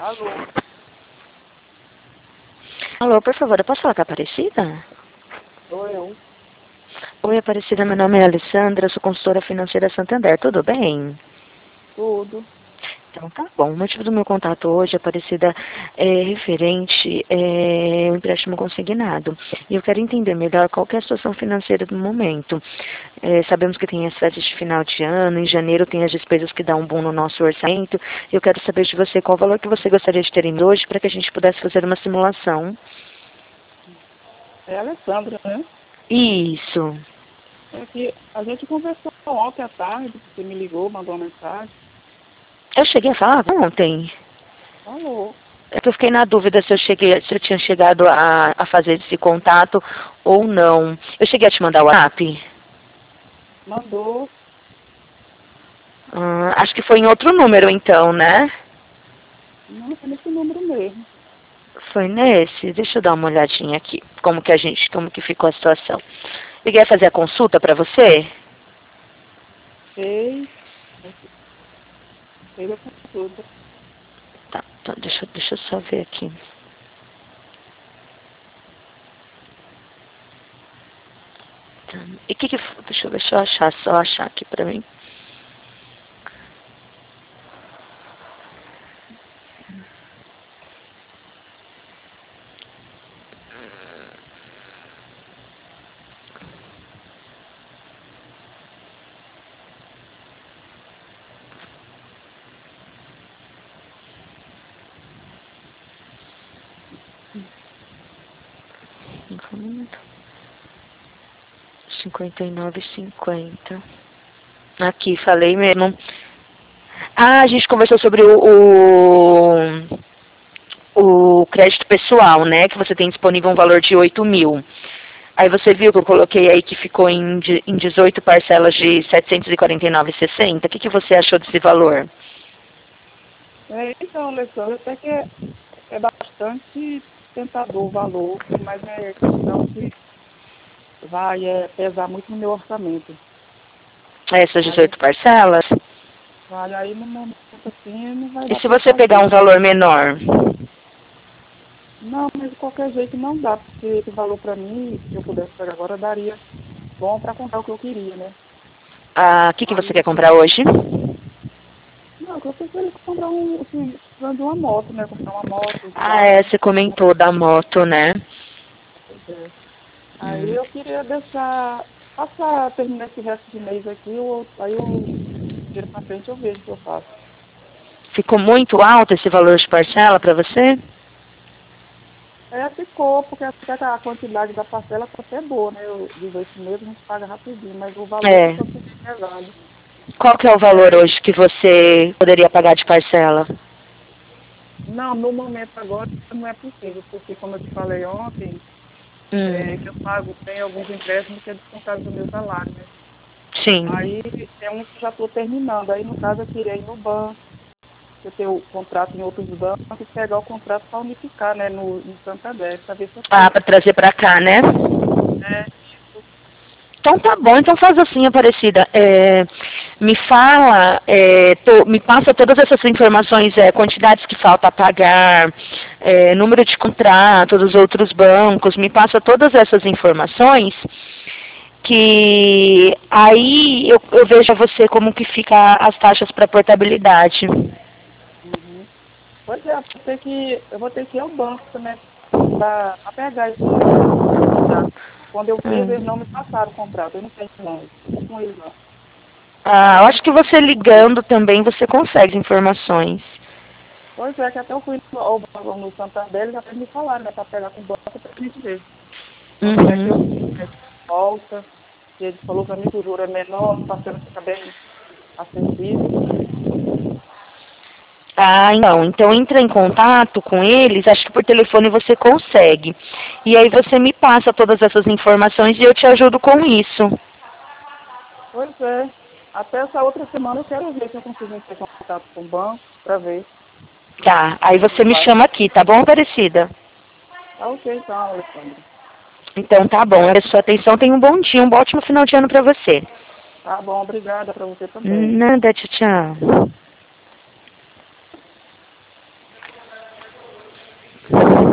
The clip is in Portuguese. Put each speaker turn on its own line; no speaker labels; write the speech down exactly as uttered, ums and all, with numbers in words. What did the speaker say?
Alô?
Alô, por favor, eu posso falar com a Aparecida?
Sou eu.
Oi, Aparecida, meu nome é Alessandra, eu sou consultora financeira Santander, tudo bem?
Tudo.
Então tá bom, o motivo do meu contato hoje, Aparecida, é referente é, ao empréstimo consignado. E eu quero entender melhor qual que é a situação financeira do momento. É, sabemos que tem as festas de final de ano, em janeiro tem as despesas que dão um boom no nosso orçamento. Eu quero saber de você qual o valor que você gostaria de ter em hoje para que a gente pudesse fazer uma simulação.
É a Alessandra, né?
Isso.
É que a gente conversou ontem à tarde, você me ligou, mandou uma mensagem.
Eu cheguei a falar ontem.
Alô?
É que eu fiquei na dúvida se eu, cheguei, se eu tinha chegado a, a fazer esse contato ou não. Eu cheguei a te mandar o WhatsApp?
Mandou.
Ah, acho que foi em outro número então, né?
Não, foi nesse número mesmo.
Foi nesse? Deixa eu dar uma olhadinha aqui. Como que a gente, como que ficou a situação. Liguei a fazer a consulta pra você?
Fez. Fez a consulta.
Tá, então deixa, eu- deixa eu só ver aqui. Tá. E que que f- deixa eu ver, deixa eu achar, só achar aqui pra mim. cinquenta e nove e cinquenta. Aqui, falei mesmo. Ah, a gente conversou sobre o, o, o crédito pessoal, né? Que você tem disponível um valor de oito mil. Aí você viu que eu coloquei aí que ficou em, de- em dezoito parcelas de setecentos e quarenta e nove e sessenta. O que, que você achou desse valor?
É, então, Alessandra, até que é, é bastante tentador o valor, mas é questão que vai é, pesar muito no meu orçamento.
Essas
Aí,
dezoito parcelas?
vale aí no momento assim, não vai
E
dar
se
para
você pegar
fazer.
um valor menor?
Não, mas de qualquer jeito não dá, porque esse valor para mim, se eu pudesse pegar agora, daria bom para comprar o que eu queria, né?
Ah, o que, que você
Aí,
quer comprar hoje?
não, eu pensei em comprar um, assim, precisando de uma moto, né? Comprar uma moto, um
Ah, é,
carro.
você comentou da moto, né?
Pois é. Aí
Hum.
eu queria deixar, passar, terminar esse resto de mês aqui, eu, aí eu, dinheiro para frente, eu vejo o que eu faço.
Ficou muito alto esse valor de parcela para você?
É, ficou, porque até que a quantidade da parcela tá até boa, né? Eu, dezoito meses a gente paga rapidinho, mas o valor
É.
ficou assim, pesado.
Qual que é o valor
É,
hoje que você poderia pagar de parcela?
não, no momento agora não é possível, porque como eu te falei ontem, é, que eu
Hum.
pago, tem alguns empréstimos que é descontado do meu salário, né?
Sim.
Aí tem um que já estou terminando. Aí no caso eu queria ir no banco, eu tenho o contrato em outros bancos, e pegar o contrato para unificar, né, no, no Santander, para ver se eu
Ah,
tenho.
para trazer para cá, né?
É, isso.
Então tá bom, então faz assim, Aparecida. É, me fala, é, to- me passa todas essas informações, é, quantidades que falta pagar, é, número de contrato dos outros bancos, me passa todas essas informações, que aí eu, eu vejo a você como que fica as taxas para portabilidade.
Uhum. Pois é, eu vou ter que, eu vou ter que ir ao banco, né, para pegar esse contrato. Quando eu fiz, eles não
Hum.
me passaram o contrato, eu não tenho mais, não tô com eles não.
Ah,
Aí
eu
eu
acho que
preciso
você
fazer.
ligando também você consegue informações.
Pois é, que até eu fui no, ao banco no Santander, eles até me falaram, né, para pegar com o banco para a gente ver. Quanto é que eu
Uhum.
é, volta? E ele falou para mim que o juro é menor, a parcela fica bem acessível.
Ah, não. Então entra em contato com eles, acho que por telefone você consegue. E aí você me passa todas essas informações e eu te ajudo com isso.
Pois é. Até essa outra semana eu quero ver se eu consigo entrar em contato com o banco para ver
Tá, aí
como
você me
vai.
chama aqui, tá bom, Aparecida?
Tá ok então, Alessandra.
Então tá bom. A sua atenção, tenha um bom dia, um ótimo final de ano pra você.
Tá bom, obrigada para você também.
Nada, tchau, tchau.